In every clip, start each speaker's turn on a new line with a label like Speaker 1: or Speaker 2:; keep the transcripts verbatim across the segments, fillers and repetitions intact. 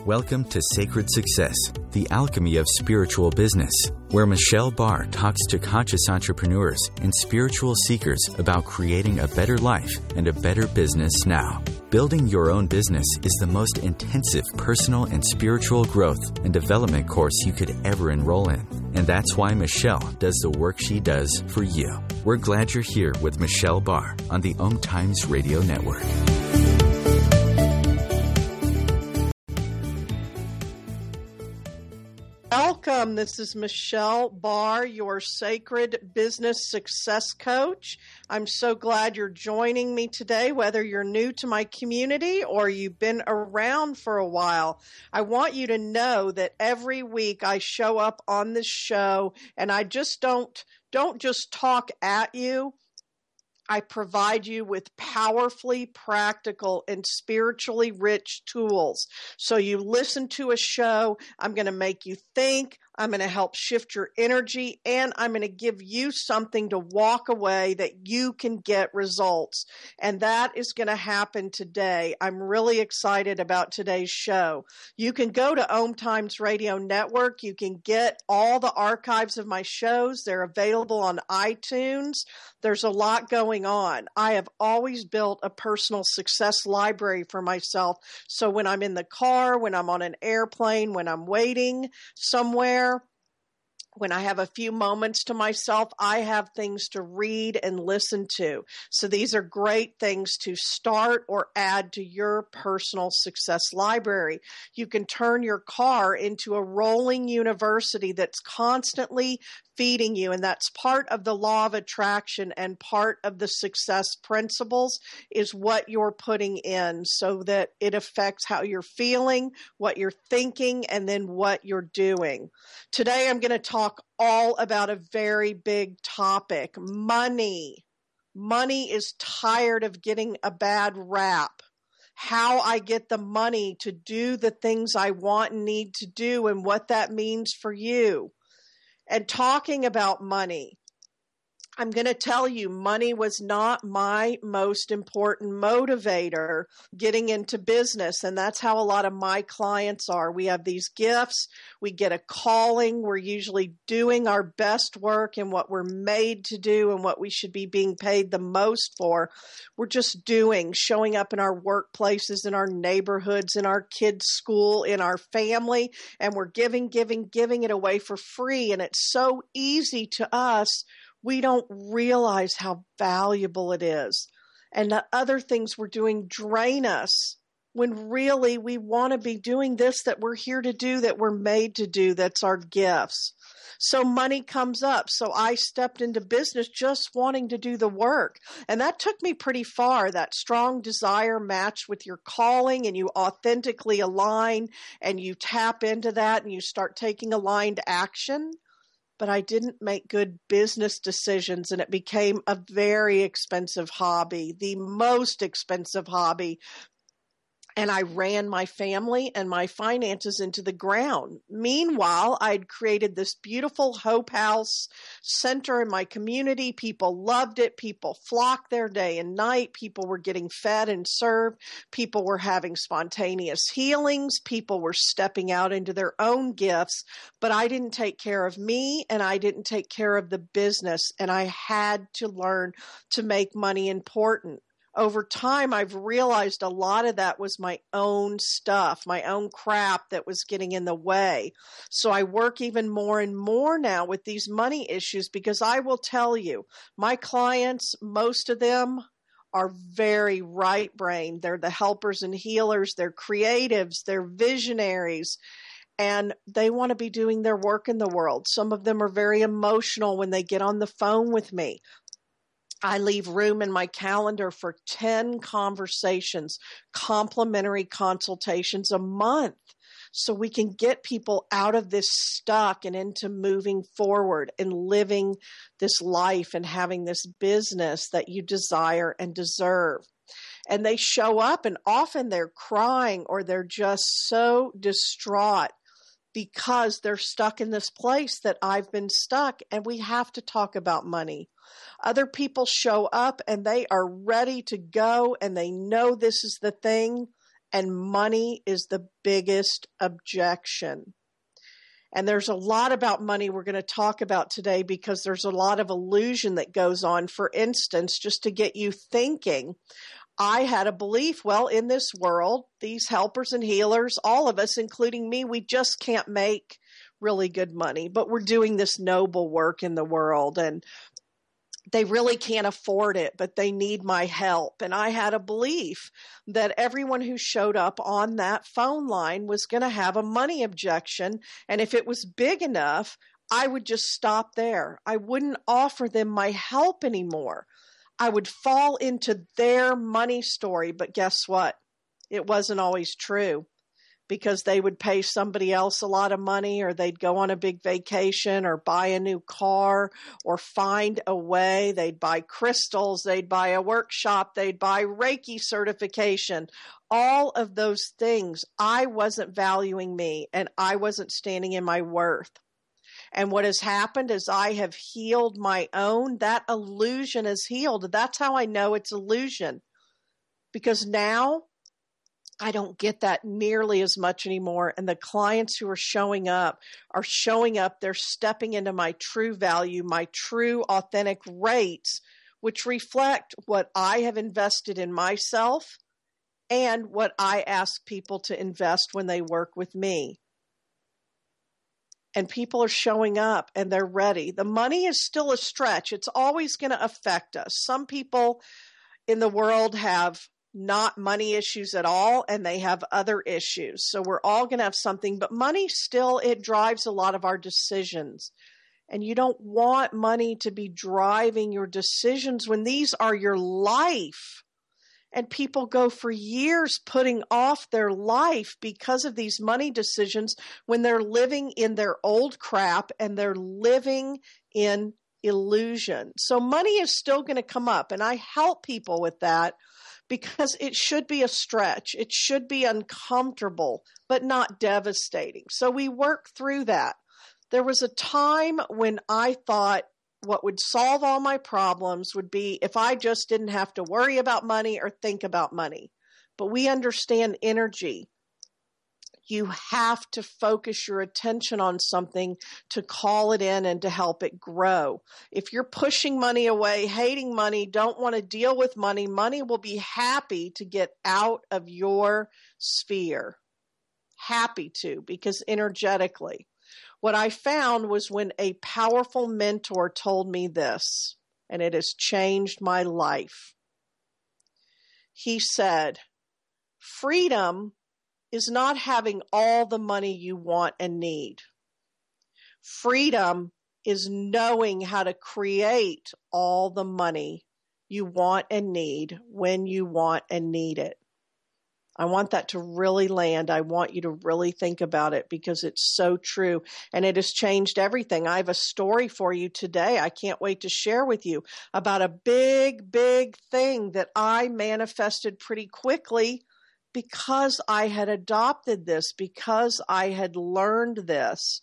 Speaker 1: Welcome to Sacred Success, the alchemy of spiritual business, where Michelle Barr talks to conscious entrepreneurs and spiritual seekers about creating a better life and a better business now. Building your own business is the most intensive personal and spiritual growth and development course you could ever enroll in. And that's why Michelle does the work she does for you. We're glad you're here with Michelle Barr on the Om Times Radio Network.
Speaker 2: Welcome. This is Michelle Barr, your Sacred Business Success Coach. I'm so glad you're joining me today, whether you're new to my community or you've been around for a while. I want you to know that every week I show up on this show and I just don't, don't just talk at you. I provide you with powerfully practical and spiritually rich tools. So you listen to a show, I'm going to make you think, I'm going to help shift your energy, and I'm going to give you something to walk away that you can get results. And that is going to happen today. I'm really excited about today's show. You can go to Om Times Radio Network. You can get all the archives of my shows. They're available on iTunes. There's a lot going on. I have always built a personal success library for myself. So when I'm in the car, when I'm on an airplane, when I'm waiting somewhere, when I have a few moments to myself, I have things to read and listen to. So these are great things to start or add to your personal success library. You can turn your car into a rolling university that's constantly feeding you, and that's part of the law of attraction and part of the success principles is what you're putting in so that it affects how you're feeling, what you're thinking, and then what you're doing. Today, I'm going to talk all about a very big topic, money. Money is tired of getting a bad rap. How I get the money to do the things I want and need to do and what that means for you. And talking about money, I'm going to tell you, money was not my most important motivator getting into business. And that's how a lot of my clients are. We have these gifts. We get a calling. We're usually doing our best work and what we're made to do and what we should be being paid the most for. We're just doing, showing up in our workplaces, in our neighborhoods, in our kids' school, in our family. And we're giving, giving, giving it away for free. And it's so easy to us. We don't realize how valuable it is. And the other things we're doing drain us when really we want to be doing this that we're here to do, that we're made to do, that's our gifts. So money comes up. So I stepped into business just wanting to do the work. And that took me pretty far, that strong desire matched with your calling, and you authentically align and you tap into that and you start taking aligned action. But I didn't make good business decisions, and it became a very expensive hobby, the most expensive hobby. And I ran my family and my finances into the ground. Meanwhile, I'd created this beautiful Hope House center in my community. People loved it. People flocked there day and night. People were getting fed and served. People were having spontaneous healings. People were stepping out into their own gifts. But I didn't take care of me, and I didn't take care of the business. And I had to learn to make money important. Over time, I've realized a lot of that was my own stuff, my own crap that was getting in the way. So I work even more and more now with these money issues because I will tell you, my clients, most of them are very right-brained. They're the helpers and healers. They're creatives. They're visionaries. And they want to be doing their work in the world. Some of them are very emotional when they get on the phone with me. I leave room in my calendar for ten conversations, complimentary consultations a month, so we can get people out of this stuck and into moving forward and living this life and having this business that you desire and deserve. And they show up, and often they're crying or they're just so distraught because they're stuck in this place that I've been stuck, and we have to talk about money. Other people show up and they are ready to go and they know this is the thing, and money is the biggest objection. And there's a lot about money we're going to talk about today because there's a lot of illusion that goes on. For instance, just to get you thinking, I had a belief, well, in this world, these helpers and healers, all of us, including me, we just can't make really good money, but we're doing this noble work in the world and they really can't afford it, but they need my help. And I had a belief that everyone who showed up on that phone line was going to have a money objection. And if it was big enough, I would just stop there. I wouldn't offer them my help anymore. I would fall into their money story. But guess what? It wasn't always true. Because they would pay somebody else a lot of money, or they'd go on a big vacation or buy a new car or find a way. They'd buy crystals, they'd buy a workshop, they'd buy Reiki certification, all of those things. I wasn't valuing me and I wasn't standing in my worth. And what has happened is I have healed my own. That illusion is healed. That's how I know it's illusion. Because now I don't get that nearly as much anymore. And the clients who are showing up are showing up. They're stepping into my true value, my true authentic rates, which reflect what I have invested in myself and what I ask people to invest when they work with me. And people are showing up and they're ready. The money is still a stretch. It's always going to affect us. Some people in the world have not money issues at all, and they have other issues. So we're all going to have something, but money still, it drives a lot of our decisions. And you don't want money to be driving your decisions when these are your life. And people go for years putting off their life because of these money decisions when they're living in their old crap and they're living in illusion. So money is still going to come up, and I help people with that. Because it should be a stretch. It should be uncomfortable, but not devastating. So we work through that. There was a time when I thought what would solve all my problems would be if I just didn't have to worry about money or think about money. But we understand energy. You have to focus your attention on something to call it in and to help it grow. If you're pushing money away, hating money, don't want to deal with money, money will be happy to get out of your sphere. Happy to, because energetically. What I found was when a powerful mentor told me this, and it has changed my life. He said, freedom is not having all the money you want and need. Freedom is knowing how to create all the money you want and need when you want and need it. I want that to really land. I want you to really think about it because it's so true and it has changed everything. I have a story for you today. I can't wait to share with you about a big, big thing that I manifested pretty quickly because I had adopted this, because I had learned this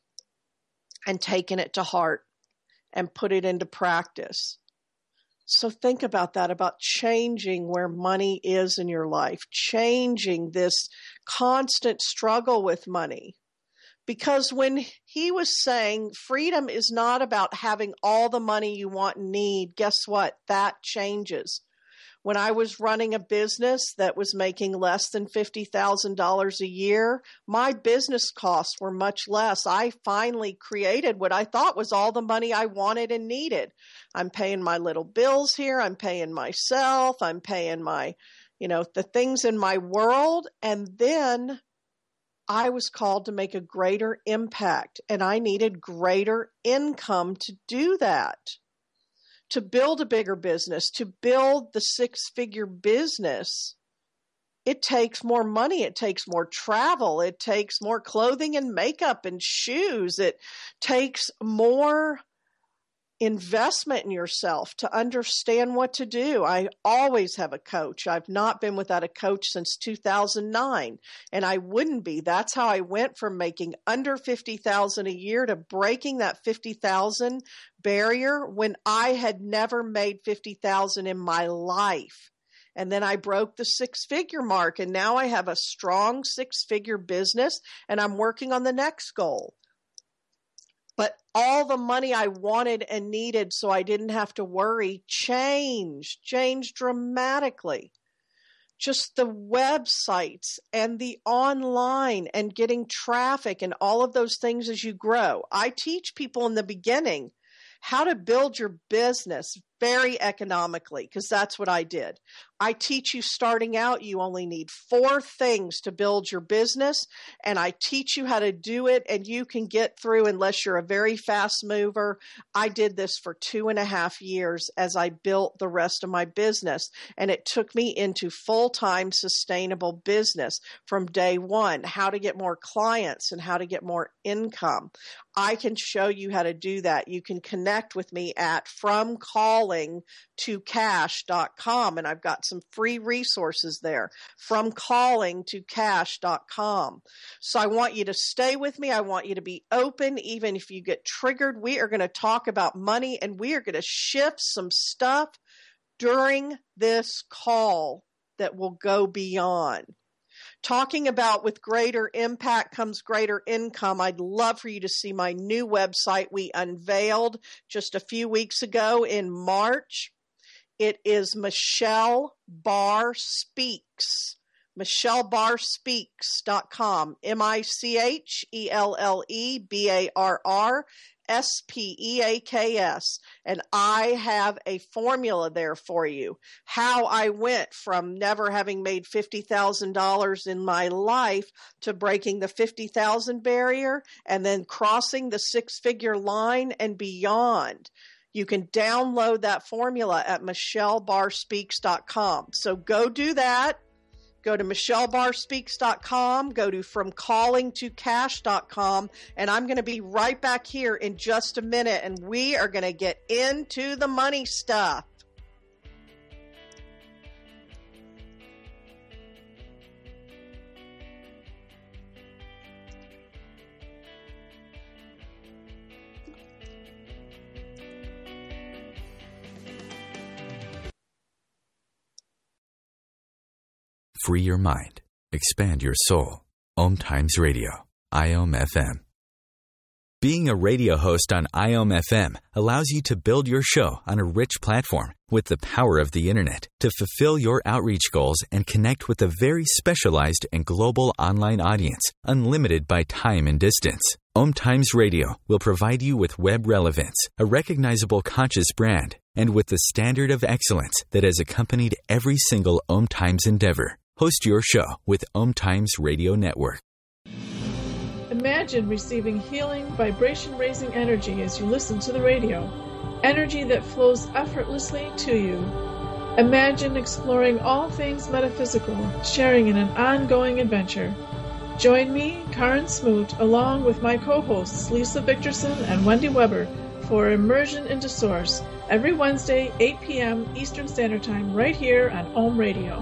Speaker 2: and taken it to heart and put it into practice. So think about that, about changing where money is in your life, changing this constant struggle with money. Because when he was saying freedom is not about having all the money you want and need, guess what? That changes. When I was running a business that was making less than fifty thousand dollars a year, my business costs were much less. I finally created what I thought was all the money I wanted and needed. I'm paying my little bills here. I'm paying myself. I'm paying my, you know, the things in my world. And then I was called to make a greater impact, and I needed greater income to do that. To build a bigger business, to build the six-figure business, it takes more money. It takes more travel. It takes more clothing and makeup and shoes. It takes more investment in yourself to understand what to do. I always have a coach. I've not been without a coach since two thousand nine, and I wouldn't be. That's how I went from making under fifty thousand dollars a year to breaking that fifty thousand dollars barrier when I had never made fifty thousand dollars in my life. And then I broke the six-figure mark, and now I have a strong six-figure business, and I'm working on the next goal. But all the money I wanted and needed so I didn't have to worry changed, changed dramatically. Just the websites and the online and getting traffic and all of those things as you grow. I teach people in the beginning how to build your business very economically, because that's what I did. I teach you starting out, you only need four things to build your business, and I teach you how to do it, and you can get through unless you're a very fast mover. I did this for two and a half years as I built the rest of my business, and it took me into full-time sustainable business from day one, how to get more clients and how to get more income. I can show you how to do that. You can connect with me at from calling to cash dot com, and I've got some free resources there, from calling to cash dot com. So I want you to stay with me. I want you to be open. Even if you get triggered, we are going to talk about money, and we are going to shift some stuff during this call that will go beyond. Talking about with greater impact comes greater income. I'd love for you to see my new website we unveiled just a few weeks ago in March. It is Michelle Barr Speaks, michelle barr speaks dot com, M I C H E L L E B A R R S P E A K S, and I have a formula there for you. How I went from never having made fifty thousand dollars in my life to breaking the fifty thousand barrier and then crossing the six-figure line and beyond. You can download that formula at michelle barr speaks dot com. So go do that. Go to michelle barr speaks dot com, go to from calling to cash dot com, and I'm going to be right back here in just a minute, and we are going to get into the money stuff.
Speaker 1: Free your mind. Expand your soul. Om Times Radio. I O M F M. Being a radio host on I O M F M allows you to build your show on a rich platform with the power of the internet to fulfill your outreach goals and connect with a very specialized and global online audience, unlimited by time and distance. Om Times Radio will provide you with web relevance, a recognizable conscious brand, and with the standard of excellence that has accompanied every single Om Times endeavor. Host your show with Om Times Radio Network.
Speaker 3: Imagine receiving healing, vibration-raising energy as you listen to the radio. Energy that flows effortlessly to you. Imagine exploring all things metaphysical, sharing in an ongoing adventure. Join me, Karen Smoot, along with my co-hosts Lisa Victorson and Wendy Weber for Immersion into Source every Wednesday, eight p.m. Eastern Standard Time, right here on Om Radio.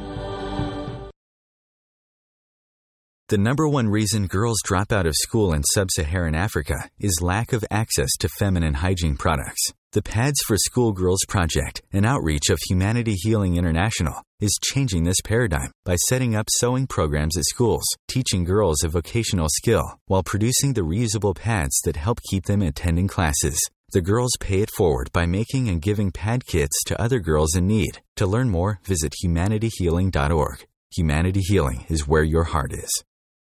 Speaker 1: The number one reason girls drop out of school in sub-Saharan Africa is lack of access to feminine hygiene products. The Pads for Schoolgirls Project, an outreach of Humanity Healing International, is changing this paradigm by setting up sewing programs at schools, teaching girls a vocational skill, while producing the reusable pads that help keep them attending classes. The girls pay it forward by making and giving pad kits to other girls in need. To learn more, visit humanity healing dot org. Humanity Healing is where your heart is.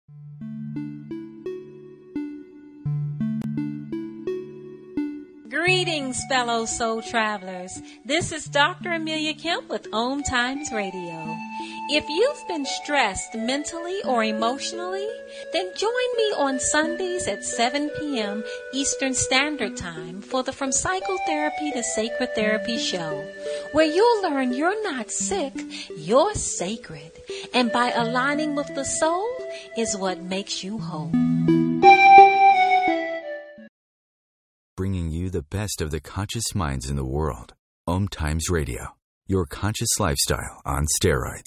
Speaker 4: Greetings, fellow soul travelers. This is Doctor Amelia Kemp with Om Times Radio. If you've been stressed mentally or emotionally, then join me on Sundays at seven p.m. Eastern Standard Time for the From Psychotherapy to Sacred Therapy show, where you'll learn you're not sick, you're sacred. And by aligning with the soul is what makes you whole.
Speaker 1: Bringing you the best of the conscious minds in the world. Om Times Radio, your conscious lifestyle on steroids.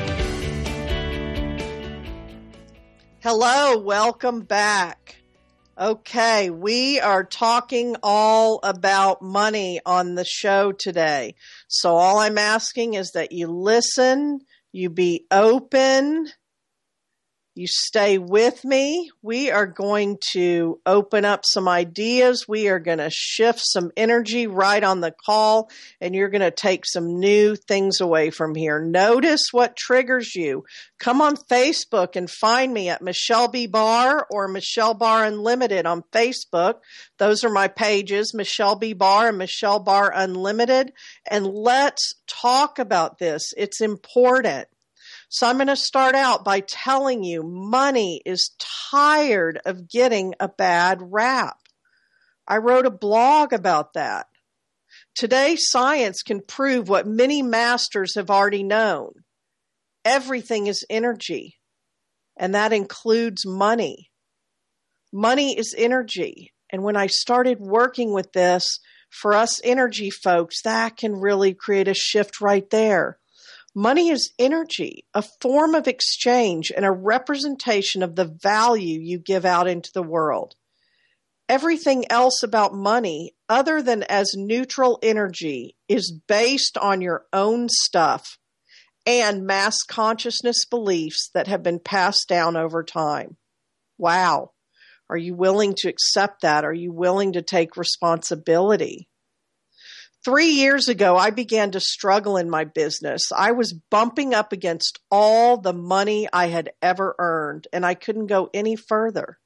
Speaker 2: Hello, welcome back. Okay, we are talking all about money on the show today. So all I'm asking is that you listen, you be open, you stay with me. We are going to open up some ideas. We are going to shift some energy right on the call, and you're going to take some new things away from here. Notice what triggers you. Come on Facebook and find me at Michelle B. Barr or Michelle Barr Unlimited on Facebook. Those are my pages, Michelle B. Barr and Michelle Barr Unlimited. And let's talk about this. It's important. So I'm going to start out by telling you money is tired of getting a bad rap. I wrote a blog about that. Today, science can prove what many masters have already known. Everything is energy, and that includes money. Money is energy, and when I started working with this, for us energy folks, that can really create a shift right there. Money is energy, a form of exchange and a representation of the value you give out into the world. Everything else about money, other than as neutral energy, is based on your own stuff and mass consciousness beliefs that have been passed down over time. Wow. Are you willing to accept that? Are you willing to take responsibility? Three years ago, I began to struggle in my business. I was bumping up against all the money I had ever earned, and I couldn't go any further.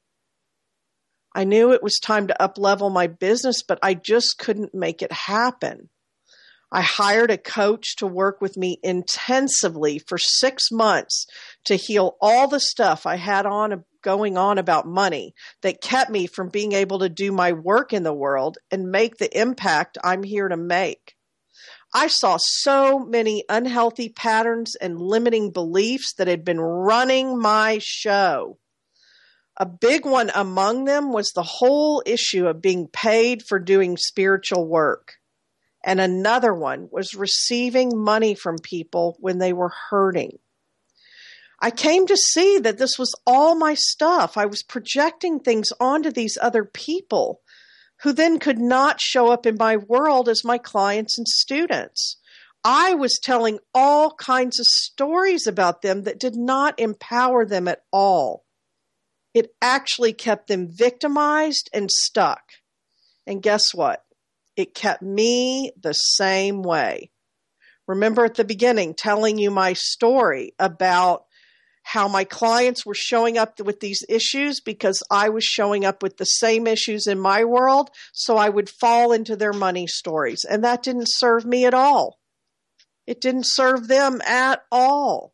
Speaker 2: I knew it was time to up-level my business, but I just couldn't make it happen. I hired a coach to work with me intensively for six months to heal all the stuff I had on going on about money that kept me from being able to do my work in the world and make the impact I'm here to make. I saw so many unhealthy patterns and limiting beliefs that had been running my show. A big one among them was the whole issue of being paid for doing spiritual work. And another one was receiving money from people when they were hurting. I came to see that this was all my stuff. I was projecting things onto these other people who then could not show up in my world as my clients and students. I was telling all kinds of stories about them that did not empower them at all. It actually kept them victimized and stuck. And guess what? It kept me the same way. Remember at the beginning telling you my story about how my clients were showing up with these issues because I was showing up with the same issues in my world, so I would fall into their money stories. And that didn't serve me at all. It didn't serve them at all.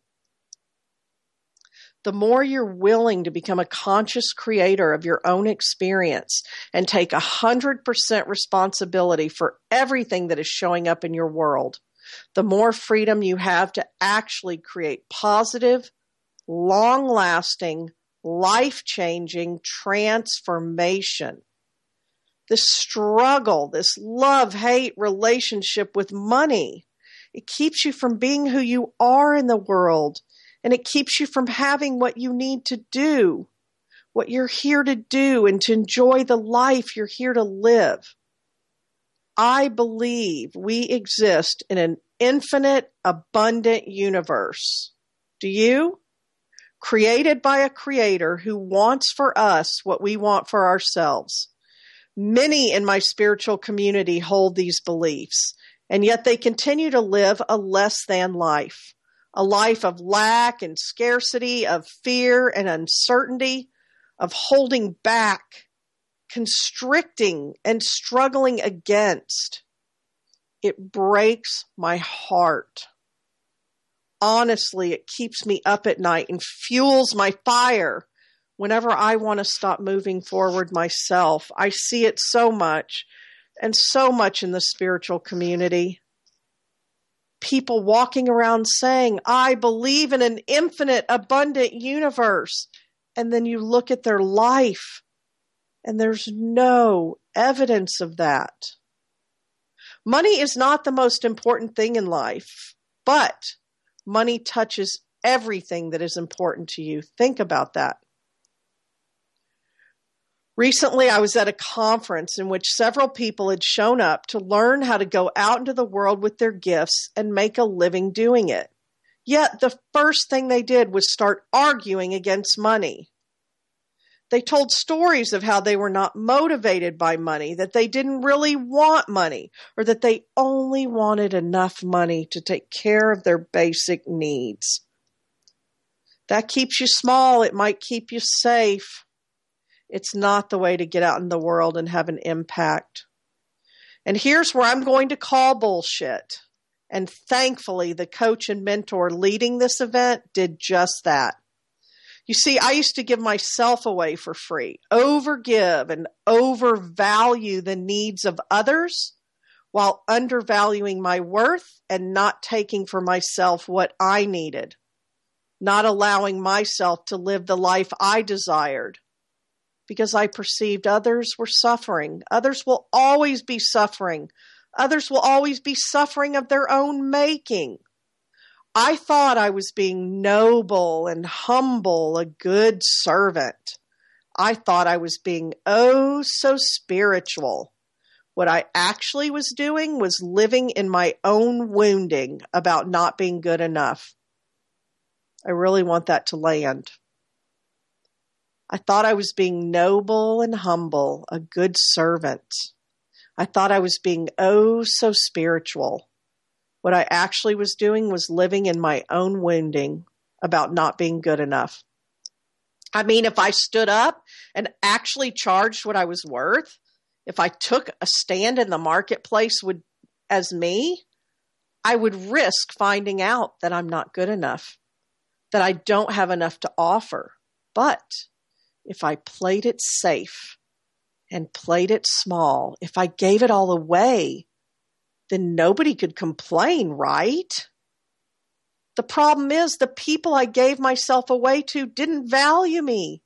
Speaker 2: The more you're willing to become a conscious creator of your own experience and take one hundred percent responsibility for everything that is showing up in your world, the more freedom you have to actually create positive, long-lasting, life-changing transformation. This struggle, this love-hate relationship with money, it keeps you from being who you are in the world. And it keeps you from having what you need to do, what you're here to do, and to enjoy the life you're here to live. I believe we exist in an infinite, abundant universe. Do you? Created by a creator who wants for us what we want for ourselves. Many in my spiritual community hold these beliefs, and yet they continue to live a less than life. A life of lack and scarcity, of fear and uncertainty, of holding back, constricting and struggling against. It breaks my heart. Honestly, it keeps me up at night and fuels my fire whenever I want to stop moving forward myself. I see it so much and so much in the spiritual community. People walking around saying, I believe in an infinite, abundant universe. And then you look at their life and there's no evidence of that. Money is not the most important thing in life, but money touches everything that is important to you. Think about that. Recently, I was at a conference in which several people had shown up to learn how to go out into the world with their gifts and make a living doing it. Yet the first thing they did was start arguing against money. They told stories of how they were not motivated by money, that they didn't really want money, or that they only wanted enough money to take care of their basic needs. That keeps you small. It might keep you safe. It's not the way to get out in the world and have an impact. And here's where I'm going to call bullshit. And thankfully, the coach and mentor leading this event did just that. You see, I used to give myself away for free, overgive and overvalue the needs of others while undervaluing my worth and not taking for myself what I needed, not allowing myself to live the life I desired because I perceived others were suffering. Others will always be suffering. Others will always be suffering of their own making. I thought I was being noble and humble, a good servant. I thought I was being oh so spiritual. What I actually was doing was living in my own wounding about not being good enough. I really want that to land. I thought I was being noble and humble, a good servant. I thought I was being oh so spiritual. What I actually was doing was living in my own wounding about not being good enough. I mean, if I stood up and actually charged what I was worth, if I took a stand in the marketplace would, as me, I would risk finding out that I'm not good enough, that I don't have enough to offer. But if I played it safe and played it small, if I gave it all away, then nobody could complain, right? The problem is the people I gave myself away to didn't value me.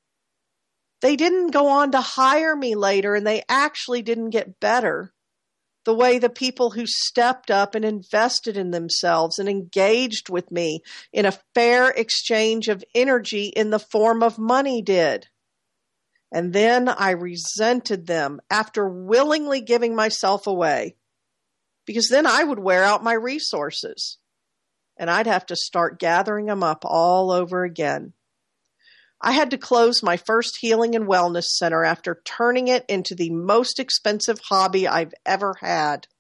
Speaker 2: They didn't go on to hire me later, and they actually didn't get better the way the people who stepped up and invested in themselves and engaged with me in a fair exchange of energy in the form of money did. And then I resented them after willingly giving myself away, because then I would wear out my resources and I'd have to start gathering them up all over again. I had to close my first healing and wellness center after turning it into the most expensive hobby I've ever had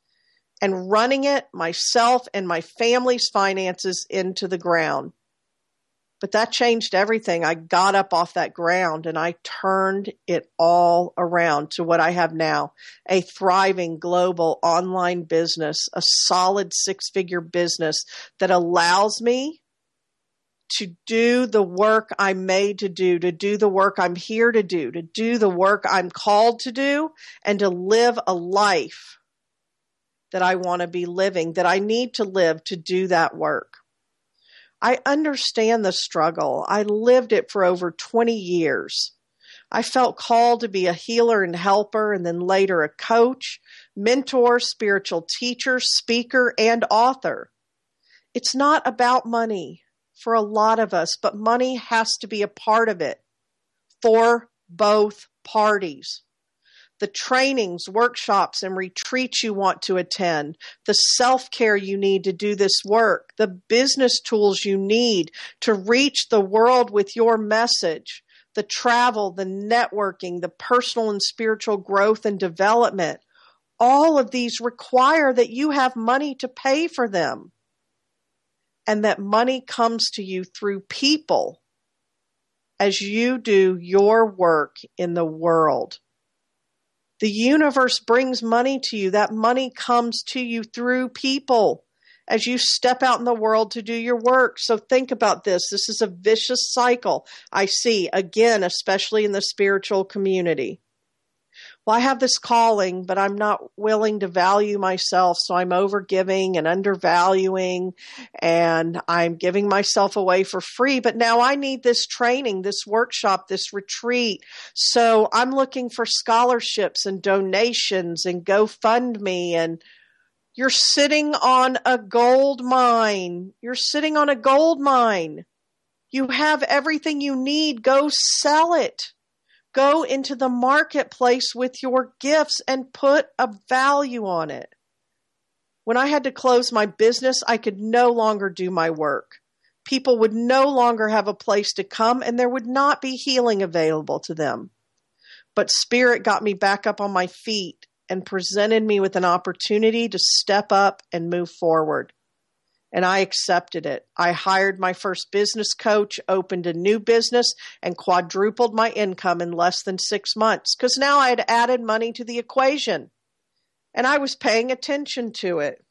Speaker 2: and running it myself and my family's finances into the ground. But that changed everything. I got up off that ground and I turned it all around to what I have now, a thriving global online business, a solid six-figure business that allows me to do the work I'm made to do, to do the work I'm here to do, to do the work I'm called to do, and to live a life that I want to be living, that I need to live to do that work. I understand the struggle. I lived it for over twenty years. I felt called to be a healer and helper, and then later a coach, mentor, spiritual teacher, speaker, and author. It's not about money for a lot of us, but money has to be a part of it for both parties. The trainings, workshops, and retreats you want to attend, the self-care you need to do this work, the business tools you need to reach the world with your message, the travel, the networking, the personal and spiritual growth and development. All of these require that you have money to pay for them, and that money comes to you through people as you do your work in the world. The universe brings money to you. That money comes to you through people as you step out in the world to do your work. So think about this. This is a vicious cycle I see, again, especially in the spiritual community. Well, I have this calling, but I'm not willing to value myself, so I'm overgiving and undervaluing, and I'm giving myself away for free. But now I need this training, this workshop, this retreat. So I'm looking for scholarships and donations and GoFundMe, and you're sitting on a gold mine. You're sitting on a gold mine. You have everything you need. Go sell it. go into the marketplace with your gifts and put a value on it. When I had to close my business, I could no longer do my work. People would no longer have a place to come, and there would not be healing available to them. But Spirit got me back up on my feet and presented me with an opportunity to step up and move forward. And I accepted it. I hired my first business coach, opened a new business, and quadrupled my income in less than six months because now I had added money to the equation, and I was paying attention to it.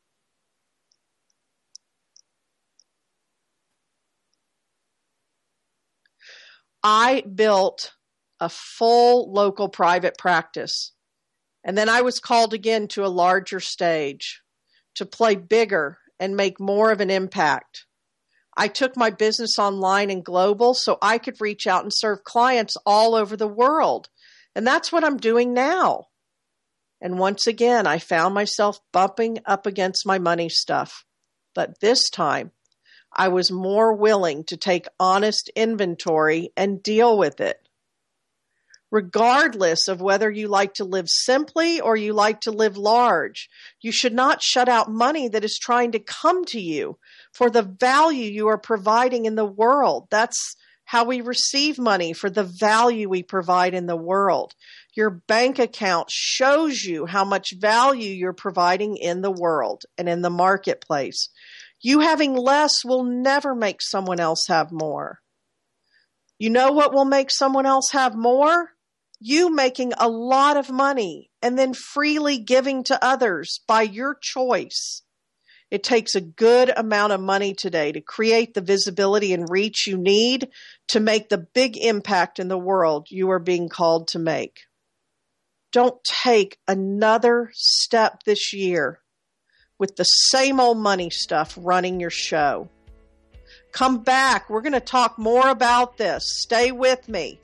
Speaker 2: I built a full local private practice, and then I was called again to a larger stage to play bigger and make more of an impact. I took my business online and global so I could reach out and serve clients all over the world. And that's what I'm doing now. And once again, I found myself bumping up against my money stuff. But this time, I was more willing to take honest inventory and deal with it. Regardless of whether you like to live simply or you like to live large, you should not shut out money that is trying to come to you for the value you are providing in the world. That's how we receive money, for the value we provide in the world. Your bank account shows you how much value you're providing in the world and in the marketplace. You having less will never make someone else have more. You know what will make someone else have more? You making a lot of money and then freely giving to others by your choice. It takes a good amount of money today to create the visibility and reach you need to make the big impact in the world you are being called to make. Don't take another step this year with the same old money stuff running your show. Come back. We're going to talk more about this. Stay with me.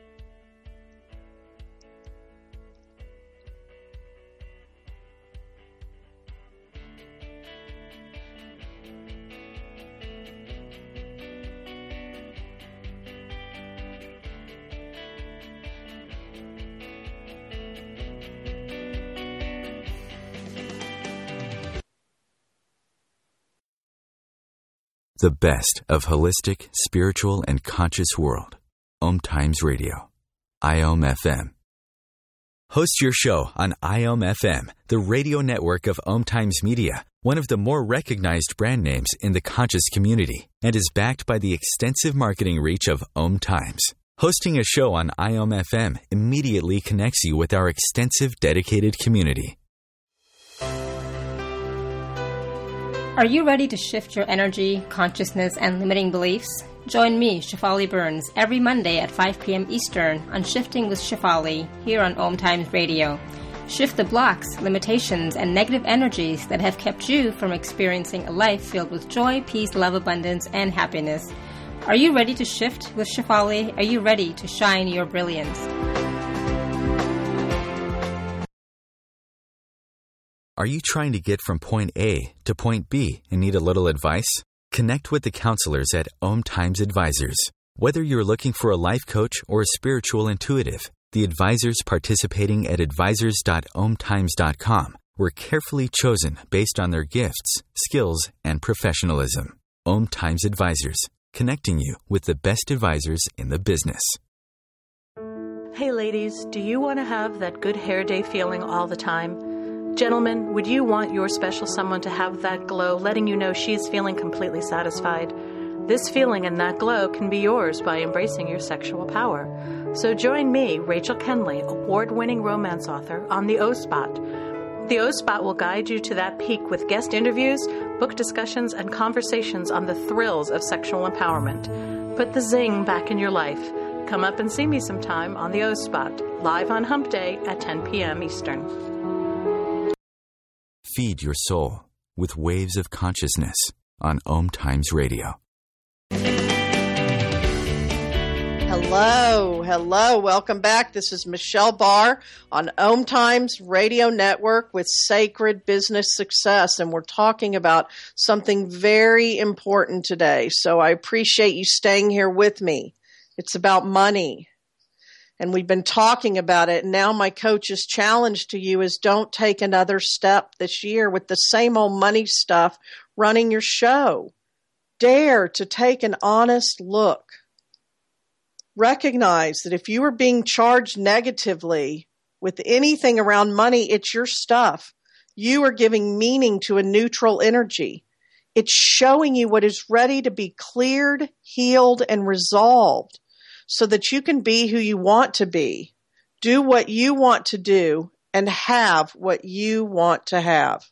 Speaker 1: The best of holistic, spiritual, and conscious world. Om Times Radio. I O M F M. Host your show on I O M F M, the radio network of Om Times Media, one of the more recognized brand names in the conscious community, and is backed by the extensive marketing reach of Om Times. Hosting a show on I O M F M immediately connects you with our extensive dedicated community.
Speaker 5: Are you ready to shift your energy, consciousness, and limiting beliefs? Join me, Shefali Burns, every Monday at five p.m. Eastern on Shifting with Shefali here on Om Times Radio. Shift the blocks, limitations, and negative energies that have kept you from experiencing a life filled with joy, peace, love, abundance, and happiness. Are you ready to shift with Shefali? Are you ready to shine your brilliance?
Speaker 1: Are you trying to get from point A to point B and need a little advice? Connect with the counselors at Om Times Advisors. Whether you're looking for a life coach or a spiritual intuitive, the advisors participating at advisors dot om times dot com were carefully chosen based on their gifts, skills, and professionalism. Om Times Advisors, connecting you with the best advisors in the business.
Speaker 6: Hey ladies, do you want to have that good hair day feeling all the time? Gentlemen, would you want your special someone to have that glow, letting you know she is feeling completely satisfied? This feeling and that glow can be yours by embracing your sexual power. So join me, Rachel Kenley, award-winning romance author, on the O-Spot. The O-Spot will guide you to that peak with guest interviews, book discussions, and conversations on the thrills of sexual empowerment. Put the zing back in your life. Come up and see me sometime on the O-Spot, live on Hump Day at ten p.m. Eastern.
Speaker 1: Feed your soul with waves of consciousness on Om Times Radio.
Speaker 2: Hello, hello, welcome back. This is Michelle Barr on Om Times Radio Network with Sacred Business Success, and we're talking about something very important today. So I appreciate you staying here with me. It's about money. And we've been talking about it. And now my coach's challenge to you is don't take another step this year with the same old money stuff running your show. Dare to take an honest look. Recognize that if you are being charged negatively with anything around money, it's your stuff. You are giving meaning to a neutral energy. It's showing you what is ready to be cleared, healed, and resolved so that you can be who you want to be, do what you want to do, and have what you want to have.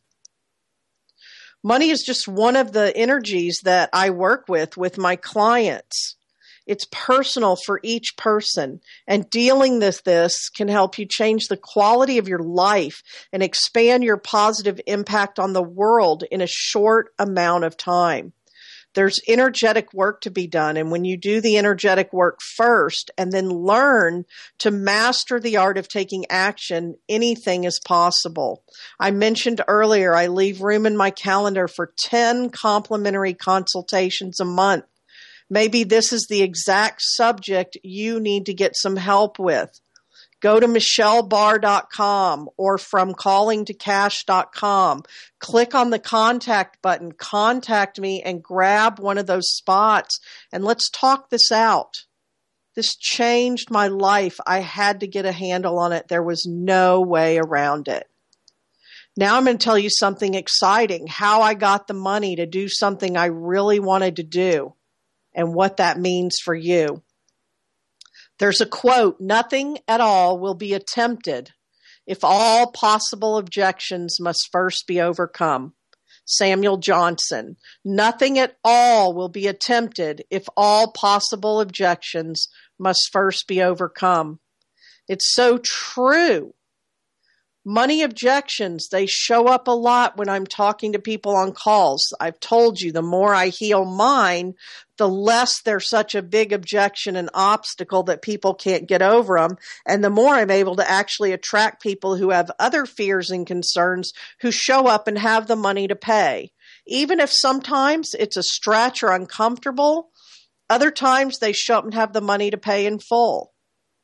Speaker 2: Money is just one of the energies that I work with with my clients. It's personal for each person, and dealing with this can help you change the quality of your life and expand your positive impact on the world in a short amount of time. There's energetic work to be done, and when you do the energetic work first and then learn to master the art of taking action, anything is possible. I mentioned earlier I leave room in my calendar for ten complimentary consultations a month. Maybe this is the exact subject you need to get some help with. Go to michelle barr dot com or from calling to cash dot com. Click on the contact button, contact me, and grab one of those spots, and let's talk this out. This changed my life. I had to get a handle on it. There was no way around it. Now I'm going to tell you something exciting, how I got the money to do something I really wanted to do, and what that means for you. There's a quote, nothing at all will be attempted if all possible objections must first be overcome. Samuel Johnson. Nothing at all will be attempted if all possible objections must first be overcome. It's so true. Money objections, they show up a lot when I'm talking to people on calls. I've told you, the more I heal mine, the less they're such a big objection and obstacle that people can't get over them. And the more I'm able to actually attract people who have other fears and concerns who show up and have the money to pay. Even if sometimes it's a stretch or uncomfortable, other times they show up and have the money to pay in full.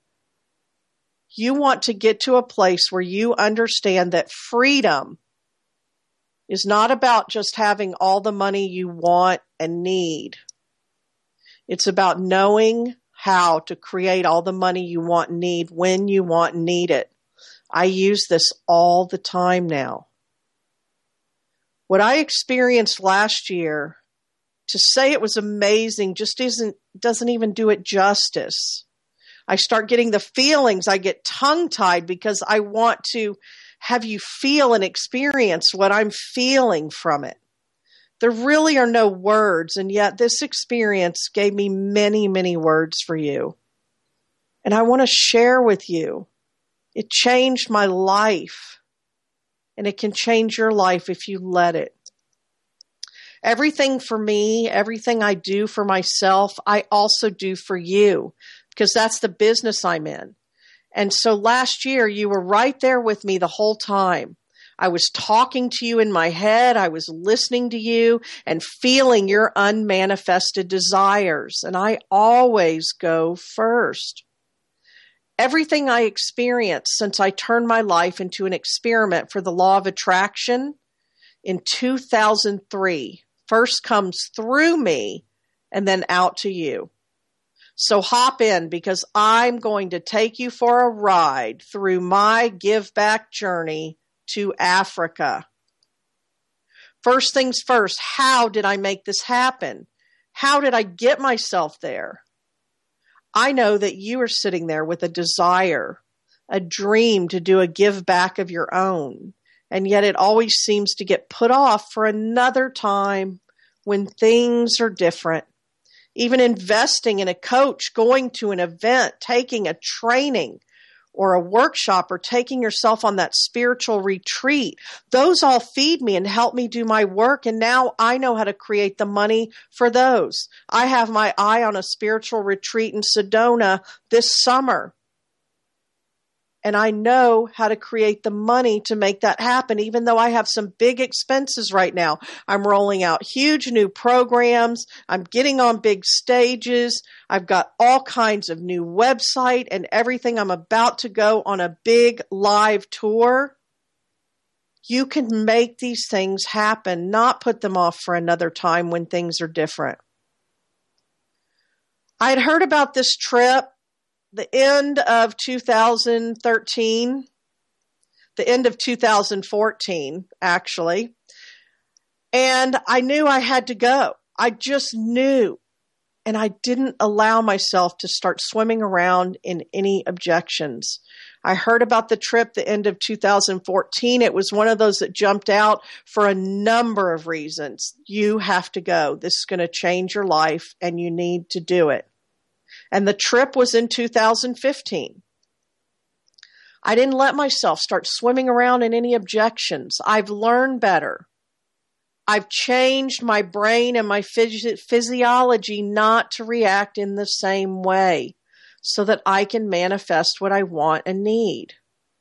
Speaker 2: You want to get to a place where you understand that freedom is not about just having all the money you want and need. It's about knowing how to create all the money you want and need when you want and need it. I use this all the time now. What I experienced last year, to say it was amazing just isn't doesn't even do it justice. I start getting the feelings. I get tongue-tied because I want to have you feel and experience what I'm feeling from it. There really are no words, and yet this experience gave me many, many words for you. And I want to share with you. It changed my life, and it can change your life if you let it. Everything for me, everything I do for myself, I also do for you, because that's the business I'm in. And so last year, you were right there with me the whole time. I was talking to you in my head. I was listening to you and feeling your unmanifested desires. And I always go first. Everything I experienced since I turned my life into an experiment for the law of attraction in two thousand three first comes through me and then out to you. So hop in, because I'm going to take you for a ride through my give back journey to Africa. First things first, how did I make this happen? How did I get myself there? I know that you are sitting there with a desire, a dream to do a give back of your own, and yet it always seems to get put off for another time when things are different. Even investing in a coach, going to an event, taking a training or a workshop, or taking yourself on that spiritual retreat, those all feed me and help me do my work. And now I know how to create the money for those. I have my eye on a spiritual retreat in Sedona this summer. And I know how to create the money to make that happen, even though I have some big expenses right now. I'm rolling out huge new programs. I'm getting on big stages. I've got all kinds of new website and everything. I'm about to go on a big live tour. You can make these things happen, not put them off for another time when things are different. I had heard about this trip the end of two thousand thirteen, the end of two thousand fourteen, actually. And I knew I had to go. I just knew. And I didn't allow myself to start swimming around in any objections. I heard about the trip the end of two thousand fourteen. It was one of those that jumped out for a number of reasons. You have to go. This is going to change your life, and you need to do it. And the trip was in two thousand fifteen. I didn't let myself start swimming around in any objections. I've learned better. I've changed my brain and my phys- physiology not to react in the same way so that I can manifest what I want and need.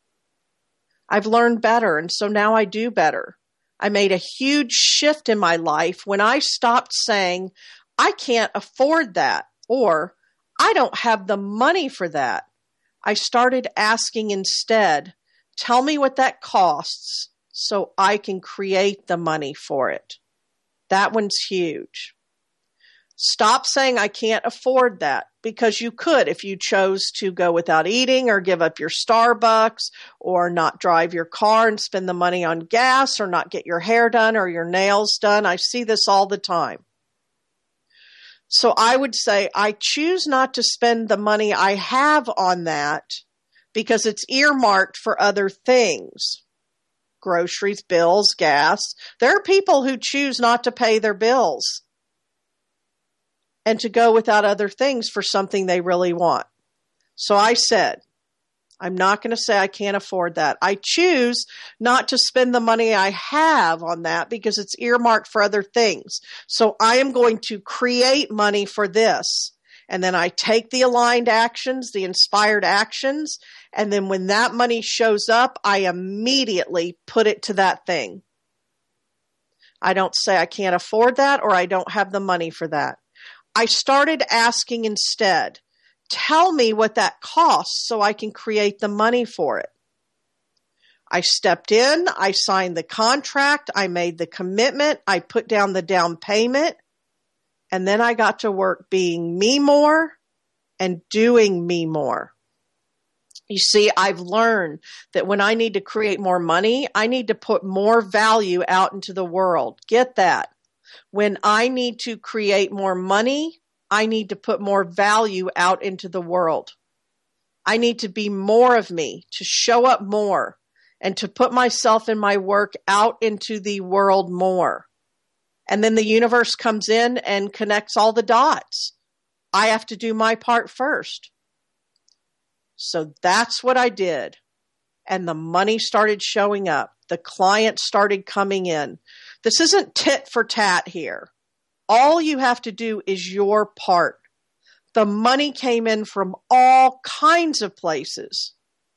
Speaker 2: I've learned better, and so now I do better. I made a huge shift in my life when I stopped saying, I can't afford that, or I don't have the money for that. I started asking instead, tell me what that costs so I can create the money for it. That one's huge. Stop saying I can't afford that, because you could if you chose to go without eating or give up your Starbucks or not drive your car and spend the money on gas or not get your hair done or your nails done. I see this all the time. So I would say I choose not to spend the money I have on that because it's earmarked for other things. Groceries, bills, gas. There are people who choose not to pay their bills and to go without other things for something they really want. So I said, I'm not going to say I can't afford that. I choose not to spend the money I have on that because it's earmarked for other things. So I am going to create money for this. And then I take the aligned actions, the inspired actions, and then when that money shows up, I immediately put it to that thing. I don't say I can't afford that or I don't have the money for that. I started asking instead, tell me what that costs so I can create the money for it. I stepped in, I signed the contract, I made the commitment, I put down the down payment, and then I got to work being me more and doing me more. You see, I've learned that when I need to create more money, I need to put more value out into the world. Get that? When I need to create more money, I need to put more value out into the world. I need to be more of me, to show up more, and to put myself and my work out into the world more. And then the universe comes in and connects all the dots. I have to do my part first. So that's what I did. And the money started showing up. The clients started coming in. This isn't tit for tat here. All you have to do is your part. The money came in from all kinds of places.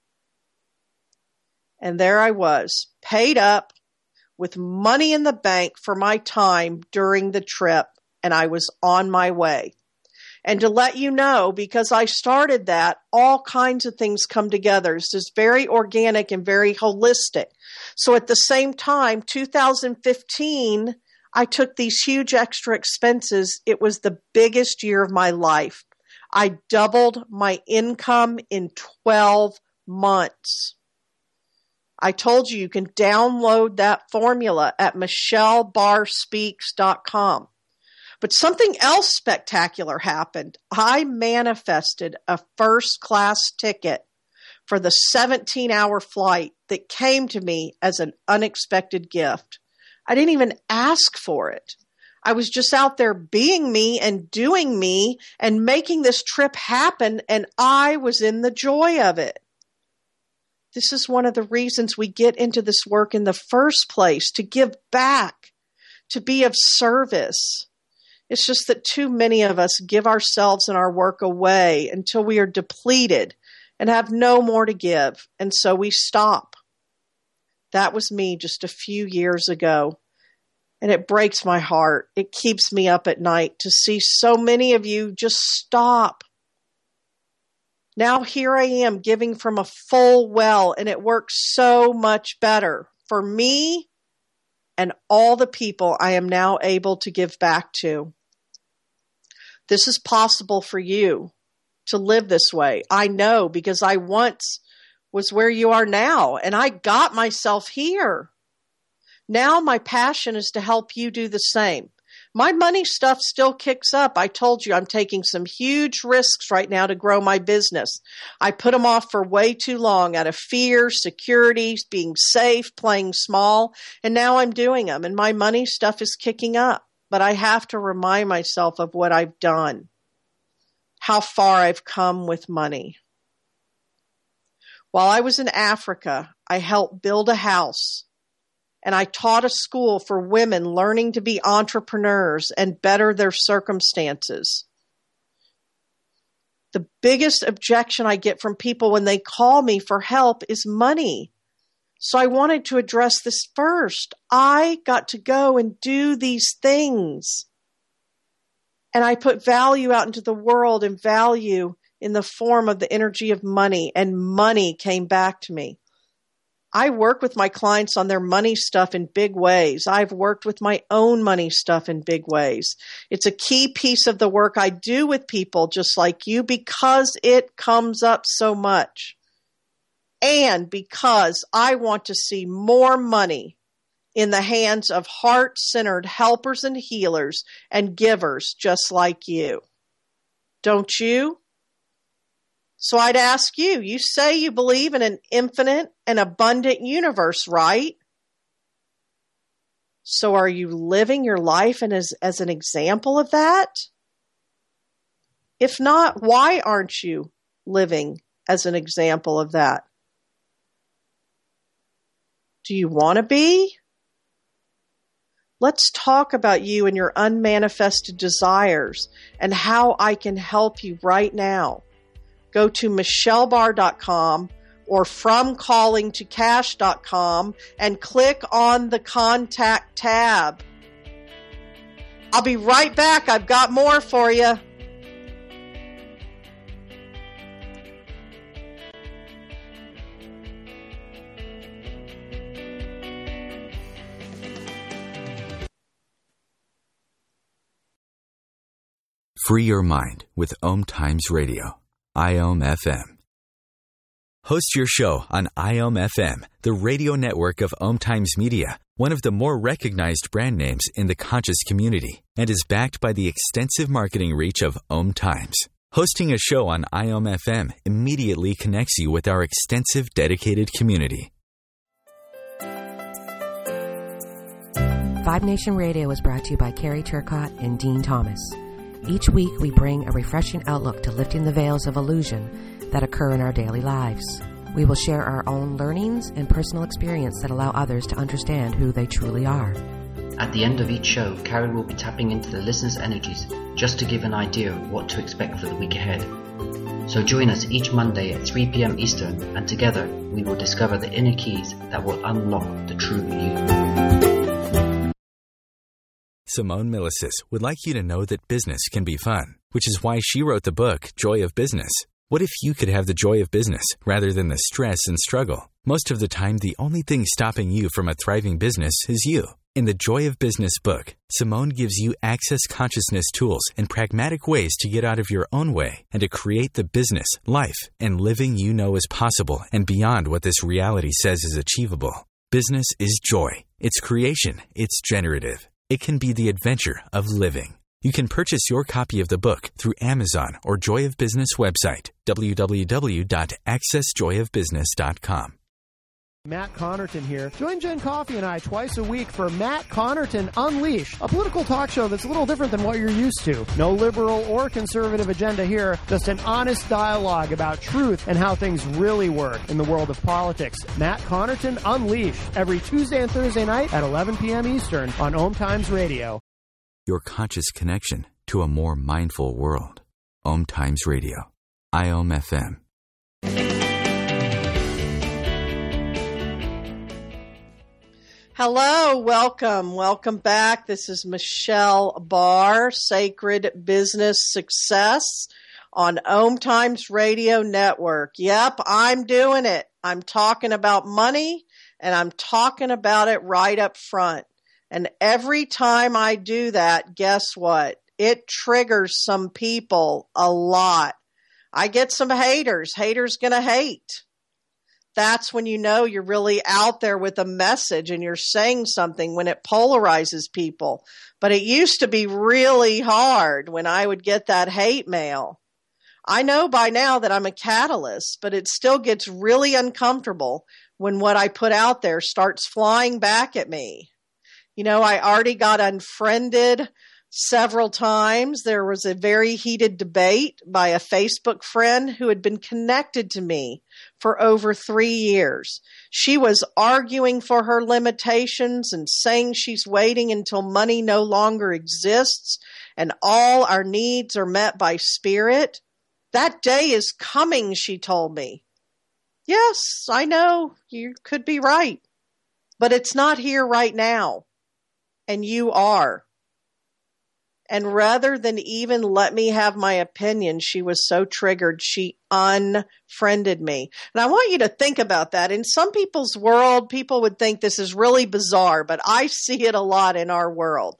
Speaker 2: And there I was, paid up with money in the bank for my time during the trip, and I was on my way. And to let you know, because I started that, all kinds of things come together. It's just very organic and very holistic. So at the same time, two thousand fifteen, I took these huge extra expenses. It was the biggest year of my life. I doubled my income in twelve months. I told you you can download that formula at michelle barr speaks dot com. But something else spectacular happened. I manifested a first-class ticket for the seventeen-hour flight that came to me as an unexpected gift. I didn't even ask for it. I was just out there being me and doing me and making this trip happen, and I was in the joy of it. This is one of the reasons we get into this work in the first place, to give back, to be of service. It's just that too many of us give ourselves and our work away until we are depleted, and have no more to give. And so we stop. That was me just a few years ago. And it breaks my heart. It keeps me up at night to see so many of you just stop. Now here I am giving from a full well, and it works so much better for me and all the people I am now able to give back to. This is possible for you to live this way. I know, because I once was where you are now, and I got myself here. Now my passion is to help you do the same. My money stuff still kicks up. I told you I'm taking some huge risks right now to grow my business. I put them off for way too long out of fear, security, being safe, playing small, and now I'm doing them, and my money stuff is kicking up. But I have to remind myself of what I've done, how far I've come with money. While I was in Africa, I helped build a house. And I taught a school for women learning to be entrepreneurs and better their circumstances. The biggest objection I get from people when they call me for help is money. So I wanted to address this first. I got to go and do these things. And I put value out into the world, and value in the form of the energy of money, and money came back to me. I work with my clients on their money stuff in big ways. I've worked with my own money stuff in big ways. It's a key piece of the work I do with people just like you, because it comes up so much. And because I want to see more money in the hands of heart-centered helpers and healers and givers just like you. Don't you? So I'd ask you, you say you believe in an infinite and abundant universe, right? So are you living your life and as, as an example of that? If not, why aren't you living as an example of that? Do you want to be? Let's talk about you and your unmanifested desires and how I can help you right now. Go to michelle barr dot com or from calling to cash dot com and click on the contact tab. I'll be right back. I've got more for you.
Speaker 1: Free your mind with Om Times Radio. I O M F M. Host your show on I O M F M, the radio network of Om Times Media, one of the more recognized brand names in the conscious community, and is backed by the extensive marketing reach of Om Times. Hosting a show on I O M F M immediately connects you with our extensive dedicated community.
Speaker 7: Vibe Nation Radio is brought to you by Carrie Turcotte and Dean Thomas. Each week, we bring a refreshing outlook to lifting the veils of illusion that occur in our daily lives. We will share our own learnings and personal experience that allow others to understand who they truly are.
Speaker 8: At the end of each show, Carrie will be tapping into the listeners' energies just to give an idea of what to expect for the week ahead. So join us each Monday at three p.m. Eastern, and together we will discover the inner keys that will unlock the true you.
Speaker 1: Simone Milasas would like you to know that business can be fun, which is why she wrote the book, Joy of Business. What if you could have the joy of business rather than the stress and struggle? Most of the time, the only thing stopping you from a thriving business is you. In the Joy of Business book, Simone gives you access consciousness tools and pragmatic ways to get out of your own way and to create the business, life, and living you know is possible and beyond what this reality says is achievable. Business is joy. It's creation. It's generative. It can be the adventure of living. You can purchase your copy of the book through Amazon or Joy of Business website, w w w dot access joy of business dot com.
Speaker 9: Matt Connerton here. Join Jen Coffey and I twice a week for Matt Connerton Unleashed, a political talk show that's a little different than what you're used to. No liberal or conservative agenda here, just an honest dialogue about truth and how things really work in the world of politics. Matt Connerton Unleashed, every Tuesday and Thursday night at eleven p.m. Eastern on Om Times Radio.
Speaker 1: Your conscious connection to a more mindful world. Om Times Radio. I O M F M.
Speaker 2: Hello, welcome, welcome back. This is Michelle Barr, Sacred Business Success on Om Times Radio Network. Yep, I'm doing it. I'm talking about money, and I'm talking about it right up front. And every time I do that, guess what? It triggers some people a lot. I get some haters. Haters gonna hate. That's when you know you're really out there with a message and you're saying something, when it polarizes people. But it used to be really hard when I would get that hate mail. I know by now that I'm a catalyst, but it still gets really uncomfortable when what I put out there starts flying back at me. You know, I already got unfriended several times. There was a very heated debate by a Facebook friend who had been connected to me for over three years. She was arguing for her limitations and saying she's waiting until money no longer exists and all our needs are met by spirit. That day is coming, she told me. Yes, I know, you could be right, but it's not here right now, and you are. And rather than even let me have my opinion, she was so triggered, she unfriended me. And I want you to think about that. In some people's world, people would think this is really bizarre, but I see it a lot in our world.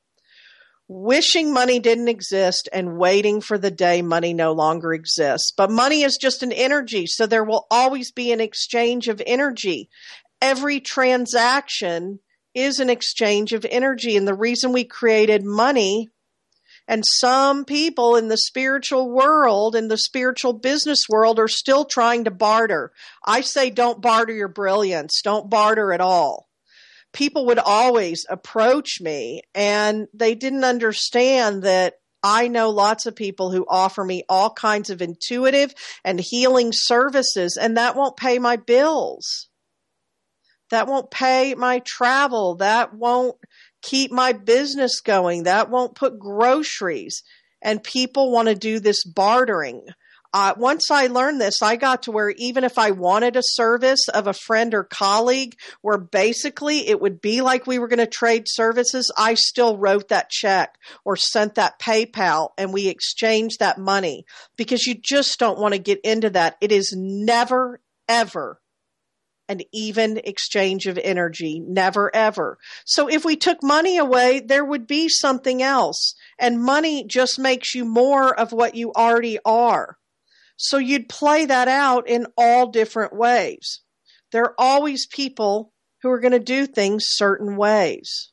Speaker 2: Wishing money didn't exist and waiting for the day money no longer exists. But money is just an energy, so there will always be an exchange of energy. Every transaction is an exchange of energy. And the reason we created money, and some people in the spiritual world, in the spiritual business world, are still trying to barter. I say don't barter your brilliance. Don't barter at all. People would always approach me, and they didn't understand that I know lots of people who offer me all kinds of intuitive and healing services, and that won't pay my bills. That won't pay my travel. That won't keep my business going. That won't put groceries. And people want to do this bartering. Uh, once I learned this, I got to where even if I wanted a service of a friend or colleague, where basically it would be like we were going to trade services, I still wrote that check or sent that PayPal and we exchanged that money, because you just don't want to get into that. It is never, ever an even exchange of energy. Never, ever. So if we took money away, there would be something else. And money just makes you more of what you already are. So you'd play that out in all different ways. There are always people who are going to do things certain ways.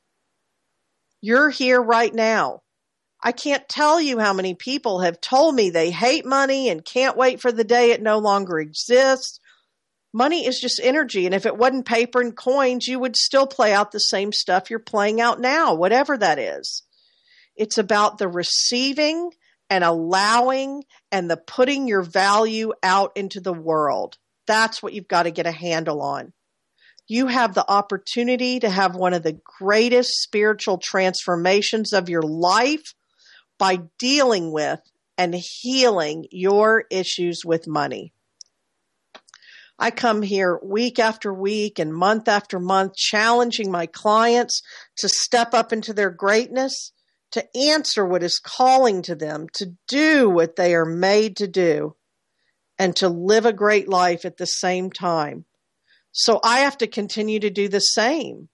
Speaker 2: You're here right now. I can't tell you how many people have told me they hate money and can't wait for the day it no longer exists. Money is just energy, and if it wasn't paper and coins, you would still play out the same stuff you're playing out now, whatever that is. It's about the receiving and allowing and the putting your value out into the world. That's what you've got to get a handle on. You have the opportunity to have one of the greatest spiritual transformations of your life by dealing with and healing your issues with money. I come here week after week and month after month challenging my clients to step up into their greatness, to answer what is calling to them, to do what they are made to do, and to live a great life at the same time. So I have to continue to do the same.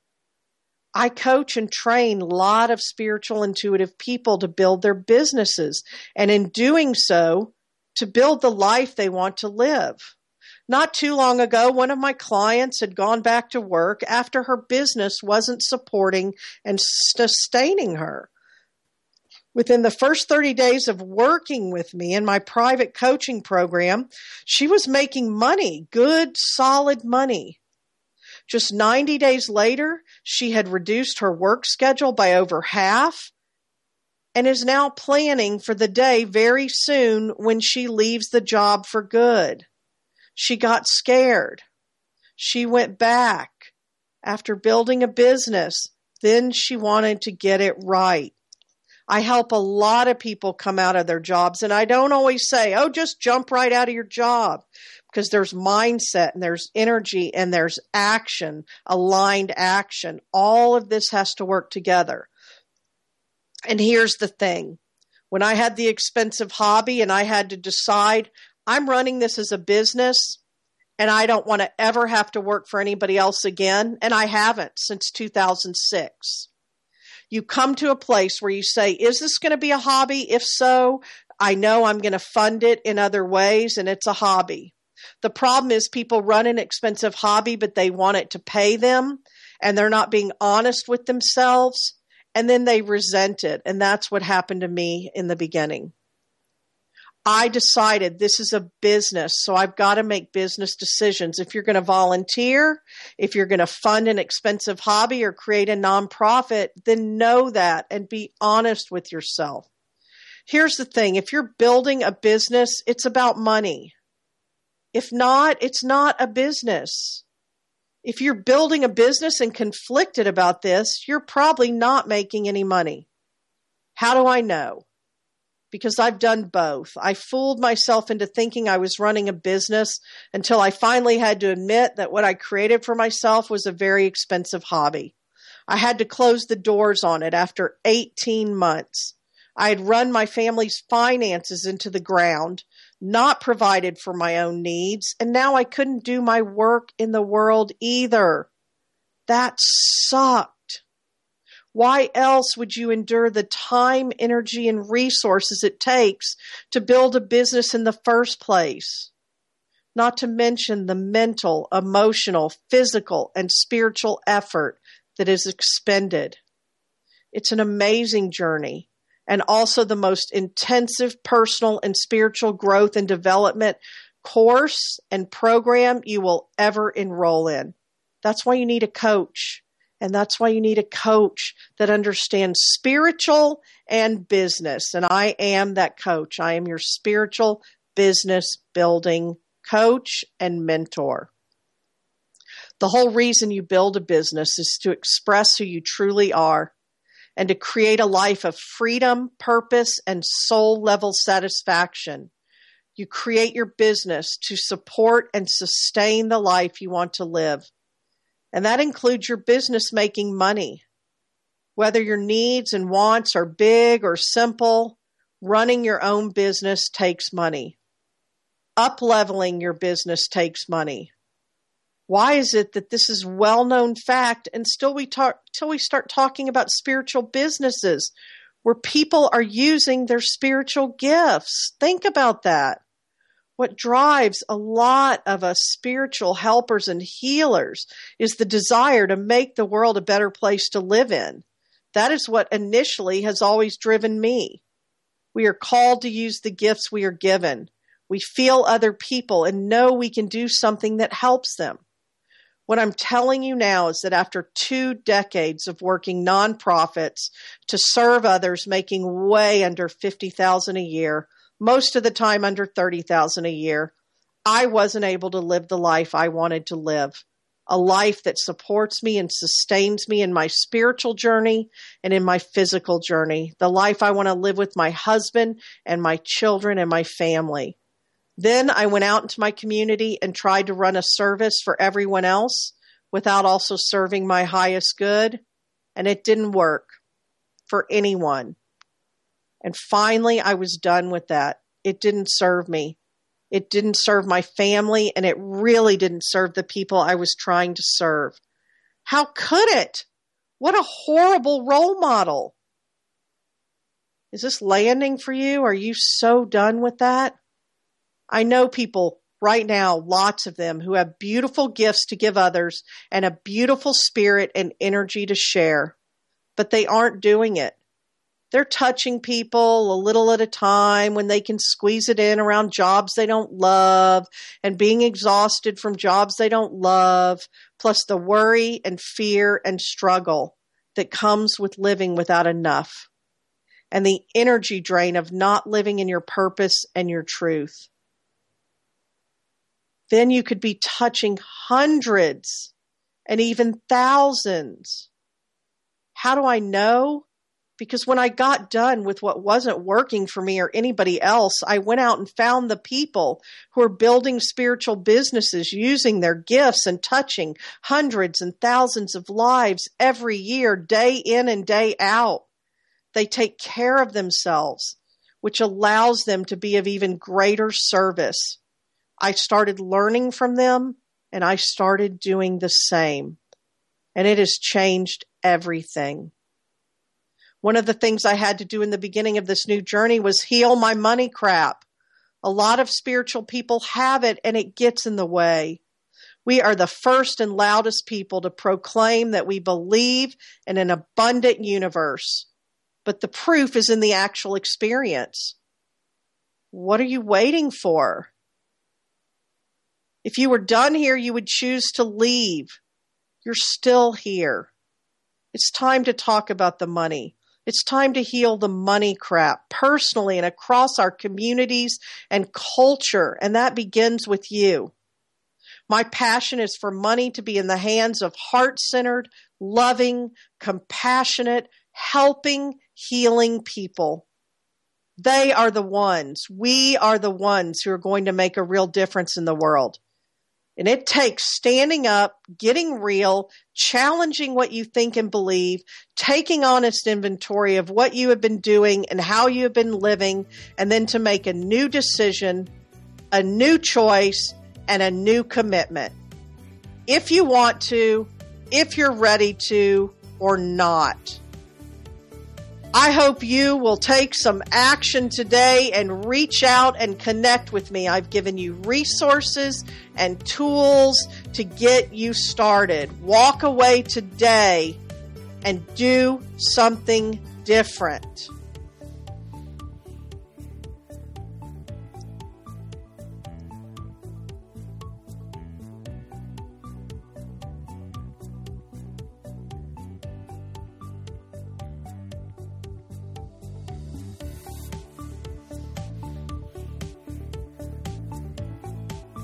Speaker 2: I coach and train a lot of spiritual, intuitive people to build their businesses, and in doing so, to build the life they want to live. Not too long ago, one of my clients had gone back to work after her business wasn't supporting and sustaining her. Within the first thirty days of working with me in my private coaching program, she was making money, good, solid money. Just ninety days later, she had reduced her work schedule by over half and is now planning for the day very soon when she leaves the job for good. She got scared. She went back. After building a business, then she wanted to get it right. I help a lot of people come out of their jobs, and I don't always say, oh, just jump right out of your job, because there's mindset and there's energy and there's action, aligned action. All of this has to work together. And here's the thing. When I had the expensive hobby and I had to decide, I'm running this as a business and I don't want to ever have to work for anybody else again. And I haven't since two thousand six. You come to a place where you say, is this going to be a hobby? If so, I know I'm going to fund it in other ways, and it's a hobby. The problem is people run an expensive hobby, but they want it to pay them, and they're not being honest with themselves, and then they resent it. And that's what happened to me in the beginning. I decided this is a business, so I've got to make business decisions. If you're going to volunteer, if you're going to fund an expensive hobby or create a nonprofit, then know that and be honest with yourself. Here's the thing. If you're building a business, it's about money. If not, it's not a business. If you're building a business and conflicted about this, you're probably not making any money. How do I know? Because I've done both. I fooled myself into thinking I was running a business until I finally had to admit that what I created for myself was a very expensive hobby. I had to close the doors on it after eighteen months. I had run my family's finances into the ground, not provided for my own needs, and now I couldn't do my work in the world either. That sucked. Why else would you endure the time, energy, and resources it takes to build a business in the first place? Not to mention the mental, emotional, physical, and spiritual effort that is expended. It's an amazing journey, and also the most intensive personal and spiritual growth and development course and program you will ever enroll in. That's why you need a coach. And that's why you need a coach that understands spiritual and business. And I am that coach. I am your spiritual business building coach and mentor. The whole reason you build a business is to express who you truly are and to create a life of freedom, purpose, and soul level satisfaction. You create your business to support and sustain the life you want to live. And that includes your business making money. Whether your needs and wants are big or simple, running your own business takes money. Up-leveling your business takes money. Why is it that this is well-known fact and still we talk till we start talking about spiritual businesses where people are using their spiritual gifts? Think about that. What drives a lot of us spiritual helpers and healers is the desire to make the world a better place to live in. That is what initially has always driven me. We are called to use the gifts we are given. We feel other people and know we can do something that helps them. What I'm telling you now is that after two decades of working nonprofits to serve others making way under fifty thousand dollars a year, most of the time under thirty thousand dollars a year, I wasn't able to live the life I wanted to live, a life that supports me and sustains me in my spiritual journey and in my physical journey, the life I want to live with my husband and my children and my family. Then I went out into my community and tried to run a service for everyone else without also serving my highest good, and it didn't work for anyone. And finally, I was done with that. It didn't serve me. It didn't serve my family, and it really didn't serve the people I was trying to serve. How could it? What a horrible role model. Is this landing for you? Are you so done with that? I know people right now, lots of them, who have beautiful gifts to give others and a beautiful spirit and energy to share, but they aren't doing it. They're touching people a little at a time when they can squeeze it in around jobs they don't love and being exhausted from jobs they don't love, plus the worry and fear and struggle that comes with living without enough and the energy drain of not living in your purpose and your truth. Then you could be touching hundreds and even thousands. How do I know? Because when I got done with what wasn't working for me or anybody else, I went out and found the people who are building spiritual businesses, using their gifts and touching hundreds and thousands of lives every year, day in and day out. They take care of themselves, which allows them to be of even greater service. I started learning from them, and I started doing the same. And it has changed everything. One of the things I had to do in the beginning of this new journey was heal my money crap. A lot of spiritual people have it, and it gets in the way. We are the first and loudest people to proclaim that we believe in an abundant universe, but the proof is in the actual experience. What are you waiting for? If you were done here, you would choose to leave. You're still here. It's time to talk about the money. It's time to heal the money crap personally and across our communities and culture, and that begins with you. My passion is for money to be in the hands of heart-centered, loving, compassionate, helping, healing people. They are the ones, we are the ones who are going to make a real difference in the world. And it takes standing up, getting real, challenging what you think and believe, taking honest inventory of what you have been doing and how you have been living, and then to make a new decision, a new choice, and a new commitment. If you want to, if you're ready to, or not. I hope you will take some action today and reach out and connect with me. I've given you resources and tools to get you started. Walk away today and do something different.